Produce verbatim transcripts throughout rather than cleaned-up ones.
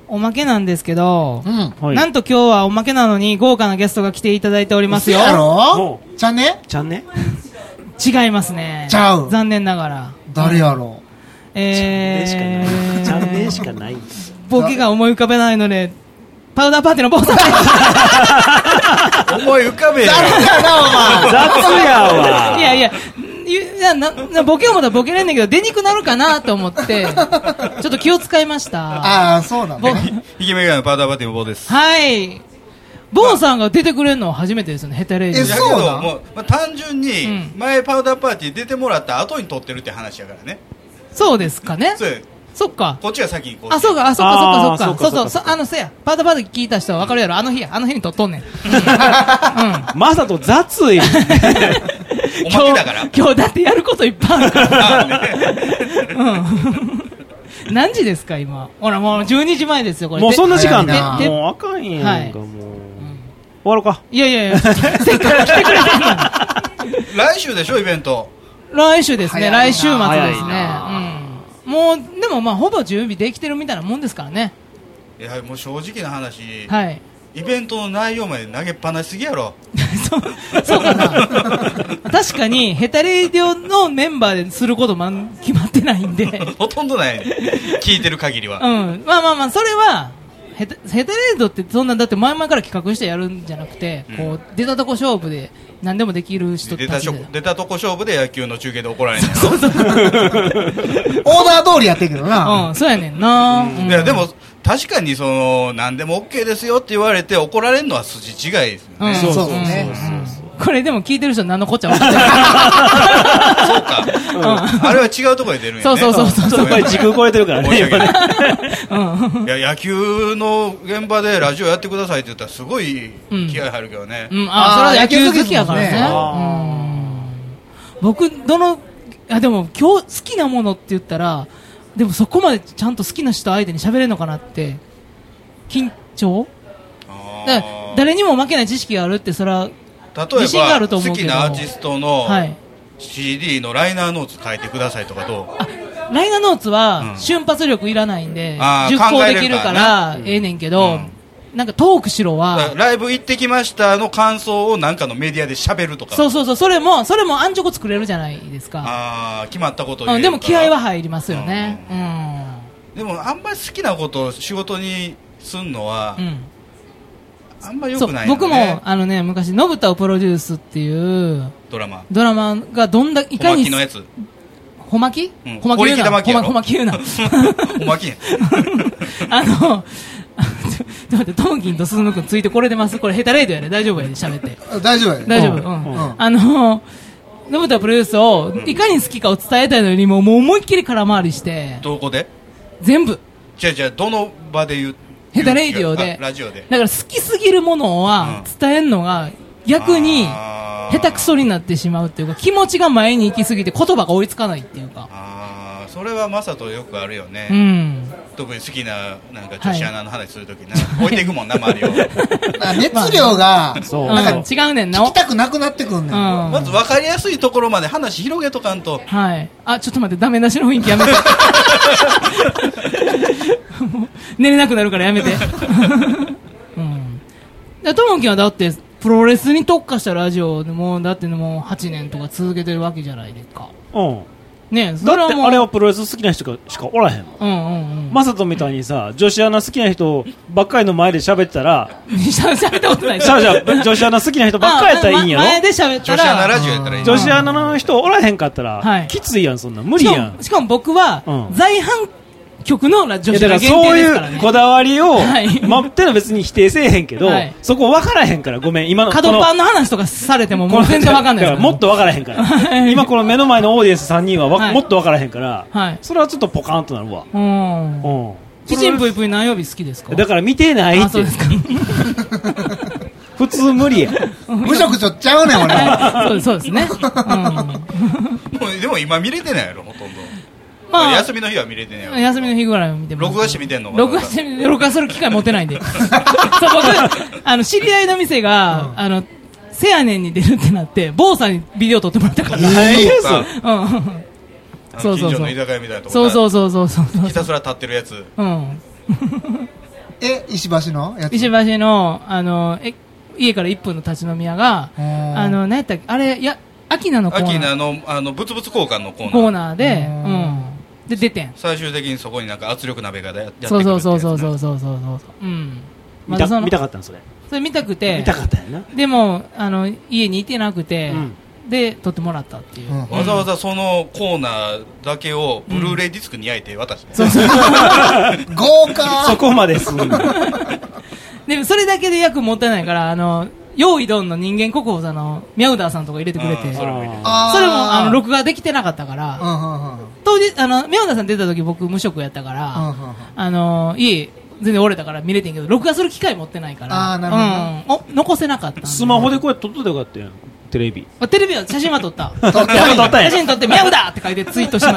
おまけなんですけど、 うんはい、 なんと今日はおまけなのに豪華なゲストが来ていただいておりますよ。 やろちゃんねちゃんね違いますね。 ちゃう。 残念ながら。 誰やろえー、 ちゃんねしかない。 ボケが思い浮かべないので、パウダーパーティーの坊さん思い浮かべや。 雑やな、お前。 雑やわ。 いやいや、いやななボケをもたらボケれんねんけど出にくなるかなと思ってちょっと気を使いました。 ああ、そうなんだね。 ひげめがのパウダーパーティーの棒です。 はい。坊さんが出てくれるのは初めてですよね、ヘタレイジ。 えいやけそうなんどもう、まあ、単純にうん前パウダーパーティー出てもらった後に撮ってるって話やからね。 そうですかね。 そうやそっか。 こっちが先にこう。 あ、そうか、あ、そっか、そっか、そっか。 あーそっかそうそう、 そっかそあの、せや、パウダーパーティー聞いた人は分かるやろ。あの日や、あの日に撮っとんねん。うん。 まさと雑い。 おまけだから。 今日、今日だってやることいっぱいあるから。 あねうん。何時ですか、今。ほら、もうじゅうにじまえですよ、これ。 もうそんな時間でだ。 でもうあかんやんか、 はいもう。終わろうか。 いやいやいや、せっかく来てくれてんのに。 来週でしょイベント。 来週ですね、 早いな来週末です早いね。 なうん。もう、でもまあ、ほぼ準備できてるみたいなもんですからね。 いやもう正直な話、 はい。 イベントの内容まで投げっぱなしすぎやろ。 そうそうかな確かにヘタレイディオのメンバーですることも決まってないんでほとんどない聞いてる限りは、 うんまあまあまあそれはヘタ、ヘタレイドってそんなだって前々から企画してやるんじゃなくて、 うんこう出たとこ勝負で何でもできる人出たしょたちで出たとこ勝負で野球の中継で怒られんねんやろ。 オーダー通りやってるけどな。 うんそうやねんな、うんいやでも確かにその何でも OK ですよって言われて怒られるのは筋違いですよね、 うんそうそううんねうんこれでも聞いてる人何のこっちゃ分かってないそうか、あれは違うところで出るんやね。 そうそうそうそうちょっとこれ時空超えてるからね。 申し訳ないうんいや野球の現場でラジオやってくださいって言ったらすごい気合入るけどね、 うん、あ、それは野球好きやからね。 あうん僕、どの、あ、でも今日好きなものって言ったら、でもそこまでちゃんと好きな人相手に喋れるのかなって、緊張あーだから誰にも負けない知識があるって、それは、 例自信があえば好ると思うけどきなアーティストのはいシーディー のライナーノーツ書いてくださいとかどう？ ライナーノーツうはん瞬発力いらないんで、 あー熟考できるか考えれるかららええねんけど、 うんなんかトークしろだからは、 ライブ行ってきましたの感想をなんかのメディアで喋るとか。 そうそうそう、それも、それも安直作れるじゃないですか。 あー決まったことを言えうん、 るからでも気合は入りますよね。うん。 でもあんまり好きなことを仕事にすんのは、 うんあんま良そうくないよね。 僕もあのね昔「のぶたをプロデュース」っていうドラマドラマがどんだい小かに牧のやつほまきうんほまき言うな小力玉木やろほまき言うな小牧やんあのちょっと待ってトムキンと鈴野君ついてこれてますこれヘタレイドやね大丈夫やで喋って大丈夫やね。 大丈夫ううんん、 うんあののぶたプロデュースをいかに好きかを伝えたいのにもうもう思いっきり空回りしてどこで全部じゃあじゃあどの場で言うヘタレイディオであラジオでだから好きすぎるものは伝えるのが逆にあー下手くそになってしまうっていうか気持ちが前に行きすぎて言葉が追いつかないっていうかあーそれはマサとよくあるよね、 うん特に好きななんか女子アナの話するときな、置いていくもんな周りをあ熱量が、 そううんなんか違うねんな聞きたくなくなってくんねん。 うんまず分かりやすいところまで話広げとかんとはいあちょっと待ってダメ出しの雰囲気やめてもう寝れなくなるからやめてうんでトモキンはだってプロレスに特化したラジオでもだってもうはちねんとか続けてるわけじゃないですかうん。 ねそだってれはもうあれはプロレス好きな人しかおらへんもん。 うんうんうんマサトみたいにさ、女子アナ好きな人ばっかりの前で喋ってたら、 しゃべったことないじゃあじゃあ女子アナ好きな人ばっかりやったらいいんやあま前ろ。 で喋った女子アナらラジオやったらいい女子アナの人おらへんかったら、 はいきついやん、そんなん。無理やんしかも。しかも僕は、 うん在販局の女いやだから子が限そうい定ですからねうこだわりを、 はいまってのは別に否定せえへんけど、 はいそこ分からへんからごめん今の角パンの話とかされてもこのもう全然わかんないですだからもっと分からへんから、 はい今この目の前のオーディエンスさんにんはわ、 はいもっと分からへんから、 はいそれはちょっとポカーンとなるわ、 うんうん、 キチンぷいぷい何曜日好きですかだから見てないってあそうですか普通無理や無職ちょっちゃうねん、俺。 はいそうですそうですね、うんもうでも今見れてないやろほとんど、 まあ休みの日は見れてないやろ休みの日ぐらいは見てます録画して見てんのかな録画してみ録画する機会持てないんでそう僕あの知り合いの店が、あのせやねんに出るってなって坊さんにビデオ撮ってもらったから何やそれそうかうんあのそうそうそう近所の居酒屋みたいなとこそうそうそうそうそうそうひたすら立ってるやつうんえ、石橋のやつ？ 石橋の、あの、え、家からいっぷんの立ち飲み屋が、あの、何やったっけ、あれ、や、アキナのコーナー。 アキナの、あの、物々交換のコーナー。 コーナーで、うん。で、出てん。 最終的にそこになんか圧力鍋がやってくる。 そうそうそうそうそうそうそう。うん。 見た、見たかったんそれ。 それ見たくて。 見たかったよな。 でも、あの、家にいてなくて、で、撮ってもらったっていう。 わざわざそのコーナーだけをブルーレイディスクに焼いて渡して。 そうそう。 豪華そこまですんの。 でもそれだけで役もったいないから、あの、用意ドンの人間国宝さんのミャウダーさんとか入れてくれて、それもあの録画できてなかったから、当時、あの、ミャウダーさん出た時僕無職やったから、あの、家、全然折れたから見れてんけど、録画する機会持ってないから、うん、お残せなかった。 スマホでこうやって撮っといてよかったやん。テレビ。 テレビは写真は撮った。 撮った写真撮って、ミャウダーって書いてツイートしました。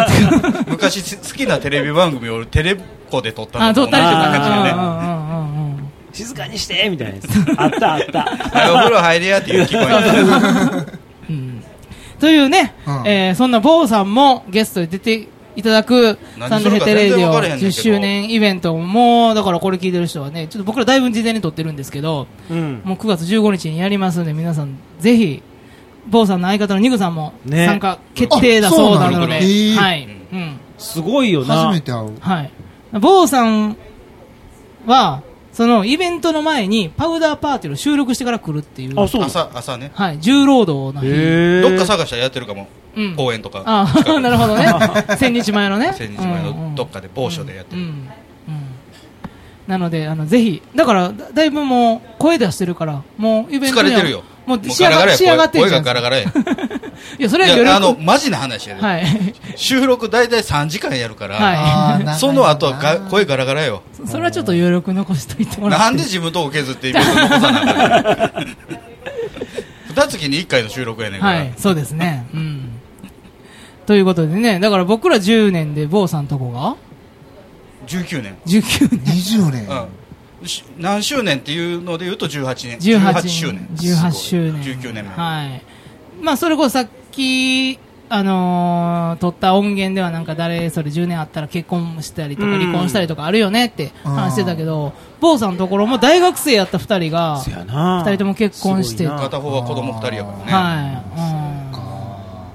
昔好きなテレビ番組をテレコで撮ったのと同じ感じでね。静かにしてみたいなやつ。あったあった。 お風呂入れやっていう聞こえる。 というね、えー、そんな坊さんもゲストで出ていただくサンドヘテレイディオじゅっしゅうねんイベントも、だからこれ聞いてる人はね、ちょっと僕らだいぶ事前に撮ってるんですけど、うん、もうくがつじゅうごにちにやりますので、皆さんぜひ、坊さんの相方のニグさんも参加決定だそうなので、ね、はい、うん、 すごいよな。 初めて会う。 はい。坊さんは、そのイベントの前にパウダーパーティーを収録してから来るっていう。 あ、そう。朝、朝ね。 はい。重労働の日。 どっか探したらやってるかも。うん、公園とか。 ああ、なるほどね。千日前のね。 千日前のどっかで某所でやってる。うんうんうん、 なので、あの、ぜひ、だから、だいぶもう、声出してるから、もう、イベントには。 疲れてるよ。 もう仕上が仕上がってる。 声がガラガラや。 いや、それは余力。 あの、マジな話やで。 はい。 収録大体さんじかんやるから、 はい。 その後が声ガラガラよ。 それはちょっと余力残しといてもらって。 なんで自分とこ削ってイベント残さなあかんの二月にいっかいの収録やねんから。 はい、そうですね。うん。ということでね、だから僕らじゅうねんで、坊さんとこがじゅうきゅうねん。 じゅうきゅうねん。 にじゅうねん。 うん。何周年っていうので言うとじゅうはちねん。 じゅうはち周年。 じゅうはち周年。 じゅうきゅうねんめ。 はい。まあ、それこそさっき、あのー、撮った音源ではなんか誰それじゅうねんあったら結婚したりとか離婚したりとかあるよねって話してたけど、坊さんのところも大学生やったふたりが、ふたりとも結婚して。 片方は子供ふたりやからね。 はい。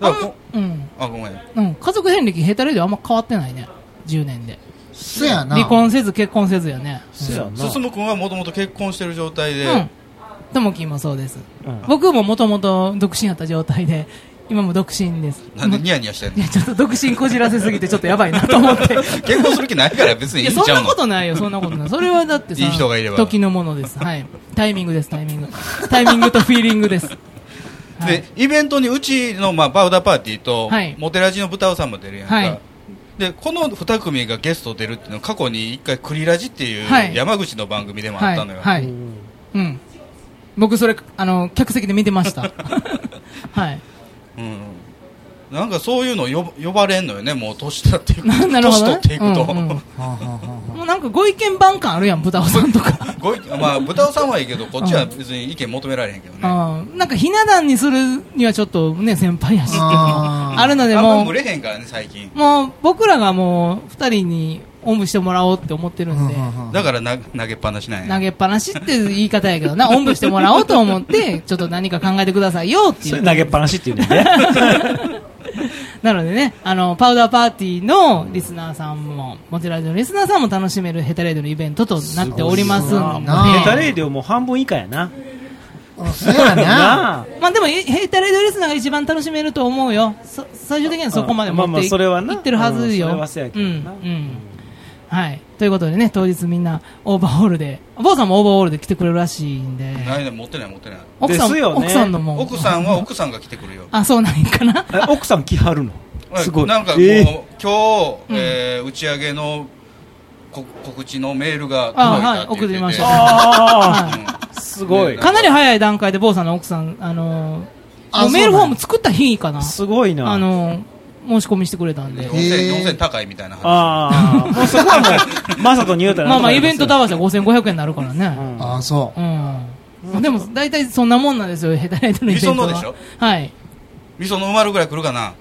うん。だからこ、 うん。 あ、ごめん。 うん。家族遍歴ヘタレであんま変わってないね。じゅうねんで。 そやな。 離婚せず結婚せずやね。 そやな。進むくんはもともと結婚してる状態で。 うん。ともきんもそうです。うん、僕ももともと独身やった状態で、今も独身です。 なんでニヤニヤしてんの？ いや、ちょっと独身こじらせすぎてちょっとやばいなと思って。 結婚する気ないから別にいいんちゃうの？ いや、そんなことないよ、そんなことない。それはだってさ、 いい人がいれば時のものです。はい。タイミングです、タイミング。タイミングとフィーリングです。 はい、で、イベントにうちの、まあ、パウダーパーティーと、はい、モテラジの豚尾さんも出るやんか。はい、で、この二組がゲスト出るっていうのは過去に一回クリラジっていう山口の番組でもあったのよ。 はい。はい、うん。僕それ、あの、客席で見てました。はい。 うん。なんかそういうの呼呼ばれんのよね、もう年取っていくと。 なるほど、ね、 年取っていくと。うんうん、 もうなんかご意見番感あるやん、豚尾さんとか。 ご意まあ、豚尾さんはいいけど、こっちは別に意見求められへんけどね。 うん、なんかひな壇にするにはちょっとね、先輩やしっていうのもあるので、もう。 あんま群れへんからね、最近。 もう僕らがもう二人におんぶしてもらおうって思ってるんで。 だからな投げっぱなしなんや。 投げっぱなしって言い方やけどな、おんぶしてもらおうと思って、ちょっと何か考えてくださいよっていう。 それ投げっぱなしって言うんだよね。 なのでね、あの、パウダーパーティーのリスナーさんも、モテラジオのリスナーさんも楽しめるヘタレイドのイベントとなっておりますので。 ヘタレイドも半分以下やな。 そうやな。 まあでも、ヘタレイドリスナーが一番楽しめると思うよ。最終的にはそこまで持っていってるはずよ。 それはそうやけどな。うん。うん。 はい。ということでね、当日みんなオーバーオールで、坊さんもオーバーオールで来てくれるらしいんで。 ないね、持ってない持ってない。 奥さん、 ですよね、 奥さんのも。 奥さんは奥さんが来てくるよ。 あ、そうなんかな。 奥さん来はるのすごい。 なんかこう、えー、今日、えー、打ち上げのこ告知のメールが届いたって言ってて。あ、はい、送ってみました。 あー、すごい。 かなり早い段階で坊さんの奥さん、あのー、メールフォーム作った日かな。 すごいな。 あのー、申し込みしてくれたんで。 よんせん、よんせん高いみたいな話。 ああ。もうそこはもう、まさかに言うたら。 まあまあ、イベントと合わせてごせんごひゃくえんになるからね。 うん、ああ、そう。 うん。でも、大体そんなもんなんですよ、ヘタレイドのイベントは。 みそのでしょ？ はい。 みその埋まるぐらい来るかな？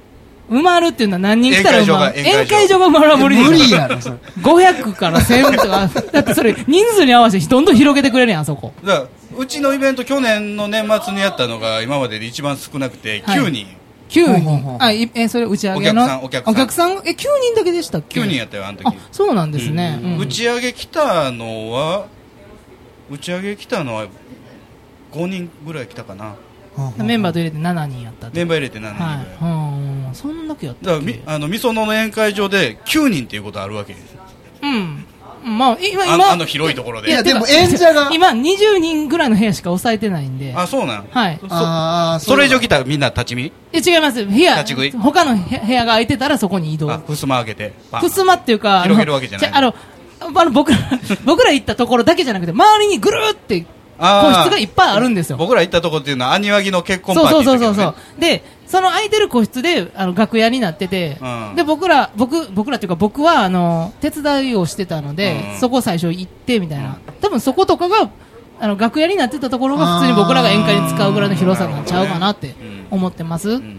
埋まるっていうのは何人来たら埋まる。宴会場が埋まるは無理無理やろ、それ。 ごひゃくからせんとか、だってそれ人数に合わせてどんどん広げてくれるやん、あそこ。 だからうちのイベント去年の年末にやったのが今までで一番少なくてきゅうにん。 きゅうにん。あ、え、それ打ち上げの。 お客さん、お客さん。 お客さん、え、きゅうにんだけでしたっけ？ きゅうにんやったよ、あの時。 あ、そうなんですね。 うんうん、打ち上げ来たのは、打ち上げ来たのはごにんぐらい来たかな。 メンバーと入れてしちにんやったって。 メンバー入れてしちにんぐらい。 はい、そんだけやったっけ。 だからみあのみそのの宴会場できゅうにんっていうことあるわけです。 うん。まあ、今、 今、あの広いところで。 いや、でも演者が。 今、にじゅうにんぐらいの部屋しか抑えてないんで。 あ、そうなん。 はい。 あそれ以上来たらみんな立ち見？ え、違います。部屋、 立ち食い？ 他の部屋が空いてたらそこに移動。 あ、ふすま開けて。 ふすまっていうか、 広げるわけじゃない。 あの、あの僕ら、僕ら行ったところだけじゃなくて、周りにぐるーって個室がいっぱいあるんですよ。 僕ら行ったところっていうのは、アニワギの結婚パーティー、ね。 そうそうそうそう。で、その空いてる個室で、あの、楽屋になってて、うん、で、僕ら、僕、僕らっていうか僕は、あの、手伝いをしてたので、うん、そこ最初行って、みたいな。多分そことかが、あの、楽屋になってたところが普通に僕らが宴会に使うぐらいの広さになっちゃうかなって思ってます。うん。うん、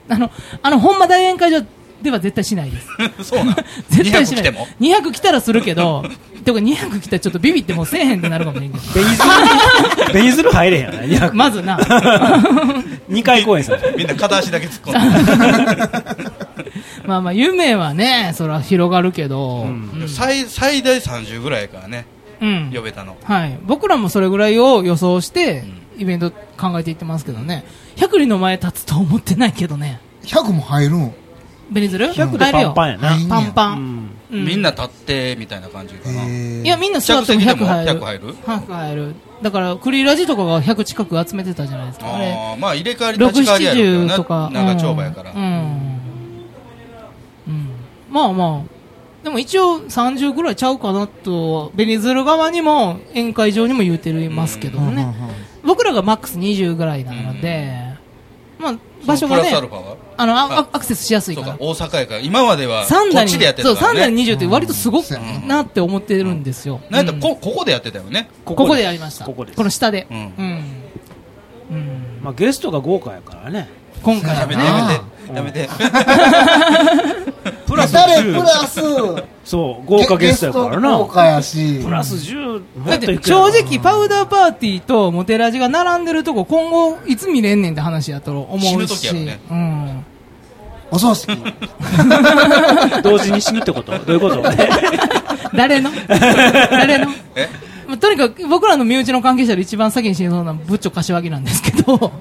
あの、あの、ほんま大宴会場では絶対しないです。 そうなん絶対しない。 にひゃく来てもにひゃく来たらするけど、てかにひゃく来たらちょっとビビってもうせえへんってなるかもしれんけど。 ベニズル、ベニズル入れへんやな、にひゃく。 まずな。 にかい公演さ。 みんな片足だけ突っ込んで。 まあまあ、夢はね、それは広がるけど、 うんうん、最, 最大さんじゅうぐらいからね、うん、呼べたの。 はい。僕らもそれぐらいを予想して、イベント考えていってますけどね。ひゃくにんの前立つと思ってないけどね。 ひゃくも入るん？ ベニズルひゃくでパンパンやな。 パンパン。 うん、みんな立ってみたいな感じかな。 いや、みんな座ってもひゃく入る。 ひゃく入る？ひゃく入る。だから、クリラジとかがひゃく近く集めてたじゃないですか。 ああ、まあ入れ替わり立ち替わりやるけどな。 ろく、ななじゅうとか。 長丁場やから。うん。うん。 うん、まあまあ。でも一応さんじゅうぐらいちゃうかなと、ベニズル側にも宴会場にも言うてますけどね。僕らがマックスにじゅうぐらいなので、まあ、場所がね、あのアクセスしやすいから。 大阪やから、今まではこっちでやってたからね。 そう、三台にじゅうって割とすごくなって思ってるんですよ。 なんだこここでやってたよね。 ここでやりました。この下で。うん。 うん。まあゲストが豪華やからね。 今回やめてやめてやめて。 プラス誰プラスそう豪華ゲストやからな。 豪華やし。 プラスじゅう。 だって正直パウダーパーティーとモテラジが並んでるとこ今後いつ見れんねんって話やと思うし。 死ぬ時やろね。 うん。 お葬式。 同時に死ぬってこと？どういうこと？ 誰の？誰の？え？とにかく僕らの身内の関係者で一番先に死ぬそうなブッチョ柏木なんですけど。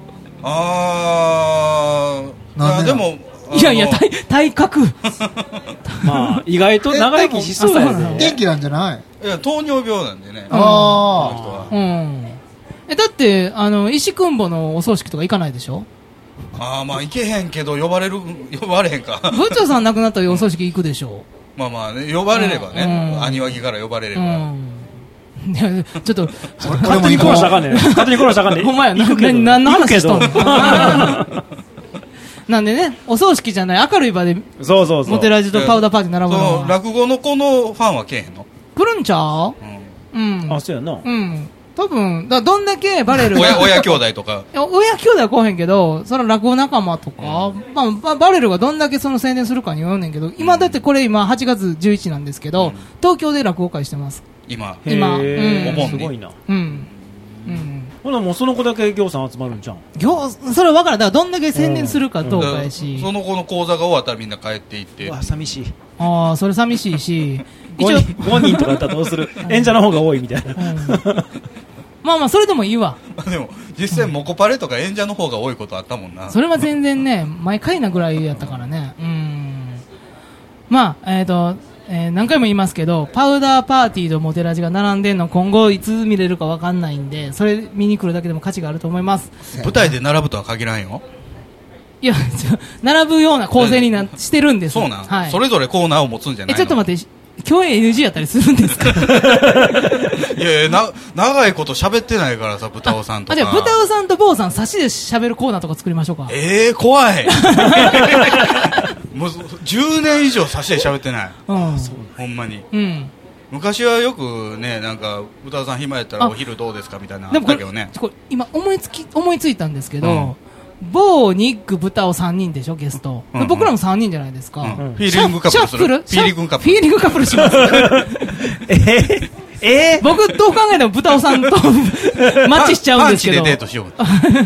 ああ。でも。 いやいや、体、体格。 まあ、意外と長生きしそうだね。 元気なんじゃない？ いや、糖尿病なんでね。 ああ。うん。え、だって、あの、石くんぼのお葬式とか行かないでしょ？ ああ、まあ、行けへんけど、呼ばれる、呼ばれへんか。 部長さん亡くなったらお葬式行くでしょ？ まあまあね、呼ばれればね。兄脇から呼ばれれば。 いや、ちょっと、 勝手に殺したらあかんねん。勝手に殺したらあかんねん。 ほんまや、何の話しとんの？なんでね、お葬式じゃない明るい場でそうそうそうモテラジとパウダーパーティー並ぶのは落語の子のファンは来えへんの？ 来るんちゃう？うん、 うん、あ、そうやな。 うん多分だどんだけバレルが親, 親兄弟とか親兄弟は来おへんけどその落語仲間とか、うんまあ、バレルがどんだけその宣伝するかによるねんけど今だってこれ今はちがつじゅういちなんですけど、うん、東京で落語会してます今今、うん、 お盆にすごいなうんうんほなもうその子だけ行さん集まるんじゃん行それは分からんだからどんだけ宣伝するかどうかやし、 うん、その子の講座が終わったらみんな帰っていってうわ寂しいああそれ寂しいし一応ごにんとかだったらどうする演者の方が多いみたいな、うん、 まあまあそれでもいいわでも実際モコパレとか演者の方が多いことあったもんなそれは全然ね毎回なぐらいやったからねうんまあえっ、ー、とえー、何回も言いますけどパウダーパーティーとモテラジが並んでんの今後いつ見れるか分かんないんでそれ見に来るだけでも価値があると思います舞台で並ぶとは限らんよいや並ぶような構成になしてるんですそうなん、 はい、 それぞれコーナーを持つんじゃないのえちょっと待って共演 エヌジー やったりするんですかいやいやな長いこと喋ってないからさ豚尾さんとかあじゃあ豚尾さんと坊さん差しで喋るコーナーとか作りましょうかええー、怖いもうじゅうねん以上差しで喋ってない、うん、ほんまに、うん、昔はよくねなんか豚尾さん暇やったらお昼どうですかみたいなあったけどねこれ今思いつき思いついたんですけど、うん某ニック豚をさんにんでしょ、ゲスト。うんうん、僕らもさんにんじゃないですか。うんうん、フィーリングカップルする。フィーリングカップル。 フィーリングカップルします。 えーえー、 僕どう考えても豚尾さんとマッチしちゃうんですけど。 パンチでデートしよう。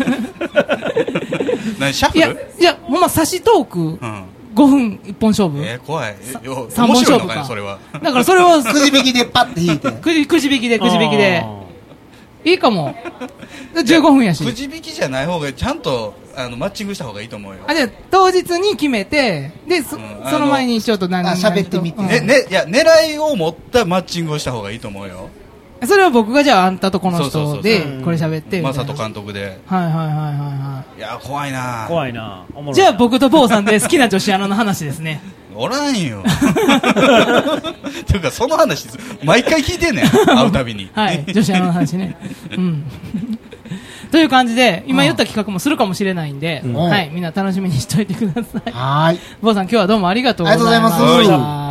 何シャッフル？ いや、いや、ほんま差しトーク、うん、ごふん一本勝負。 えー、怖い。 さんぼん勝負か。 それは。 だからそれはくじ引きでパッて引いて。 くじ、くじ引きで、くじ引きで。いいかも。じゅうごふんやし。 くじ引きじゃない方がちゃんとあのマッチングした方がいいと思うよ。 あ、じゃあ当日に決めて、で、そ、うん、その前にちょっと何人喋ってみて。 ね、ね、いや、狙いを持ったマッチングをした方がいいと思うよ。 それは僕がじゃああんたとこの人でこれ喋ってマサト監督で、 はいはいはいはいはい。 いや怖いな怖いな。 じゃあ僕と坊さんで好きな女子アナの話ですね。 おらんよ。というかその話毎回聞いてんねん、会うたびに。 はい女子アナの話ね。うん。という感じで今言った企画もするかもしれないんで、うん、はいみんな楽しみにしておいてください。 はい。 坊さん今日はどうもありがとうございました。